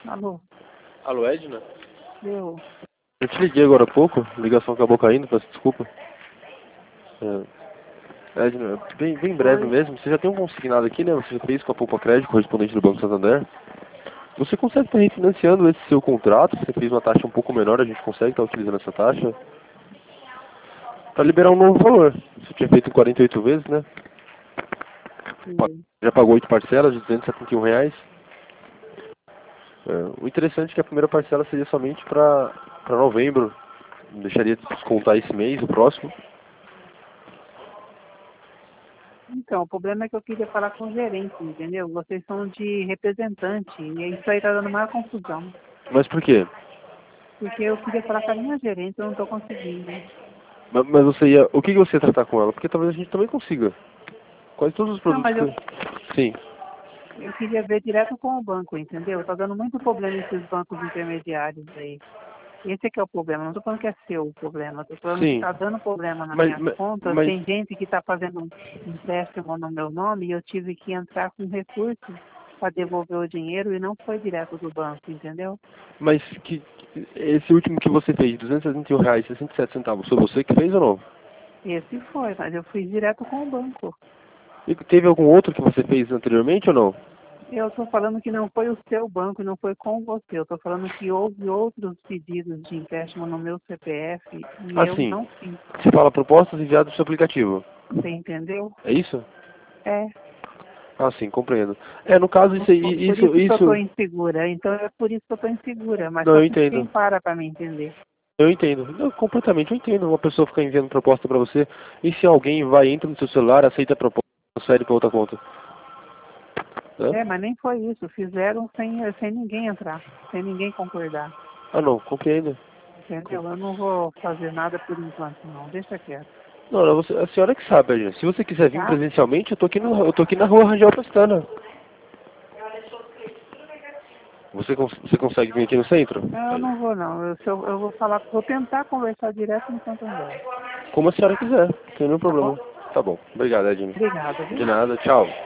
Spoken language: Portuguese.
Alô, Alô, Edna? eu. Eu te liguei agora há pouco, a ligação acabou caindo, peço desculpa. Edna, bem breve Oi. mesmo, você já tem um consignado aqui, né? Você já fez com a Poupa Crédito, correspondente do Banco Santander. Você consegue estar refinanciando esse seu contrato, você fez uma taxa um pouco menor, a gente consegue estar utilizando essa taxa para liberar um novo valor. Você tinha feito em 48 vezes, né? Já pagou 8 parcelas de R$ 271. O interessante é que a primeira parcela seria somente para novembro. Deixaria de descontar esse mês, o próximo. Então, o problema é que eu queria falar com o gerente, entendeu? Vocês são de representante, e isso aí tá dando maior confusão. Mas por quê? Porque eu queria falar com a minha gerente, eu não tô conseguindo. Mas você ia... O que você ia tratar com ela? Porque talvez a gente também consiga. Quase todos os Não, produtos mas que... Sim. eu queria ver direto com o banco, entendeu? Tá dando muito problema esses bancos intermediários aí. Esse é que é o problema. Não tô falando que é seu o problema. Tô falando que Sim. tá dando problema nas Mas... minhas Mas... contas. mas... Tem gente que tá fazendo um empréstimo no meu nome e eu tive que entrar com recurso para devolver o dinheiro e não foi direto do banco, entendeu? mas que... Esse último que você fez, R$ 271,67, foi você que fez ou não? Esse foi, mas eu fui direto com o banco. E teve algum outro que você fez anteriormente ou não? Eu estou falando que não foi o seu banco e não foi com você. Eu estou falando que houve outros pedidos de empréstimo no meu CPF e eu Assim, não fiz. você fala propostas enviadas do seu aplicativo. Você entendeu? É isso? É. Ah, sim, compreendo. No caso, isso aí, Por isso que eu estou isso... insegura. Então é por isso que eu estou insegura. Mas Não, só eu que entendo. quem para me entender? Eu entendo. Não, completamente, eu entendo. Uma pessoa ficar enviando proposta pra você, e se alguém vai, entra no seu celular, aceita a proposta, transfere pra outra conta. Né? É, mas nem foi isso. Fizeram sem ninguém entrar, sem ninguém concordar. Ah, não, compreendo. Entendeu? Eu não vou fazer nada por enquanto, não. Deixa quieto. Não, não, a senhora que sabe, Adriana. Se você quiser vir Tá? presencialmente, eu tô aqui na rua Rangel Pestana. Você consegue vir aqui no centro? Não, eu não vou, não. Eu vou falar, vou tentar conversar direto no Santander. Como a senhora quiser, não tem nenhum Tá bom? problema. Tá bom, obrigado, Edinho. Obrigada, De viu? nada, tchau.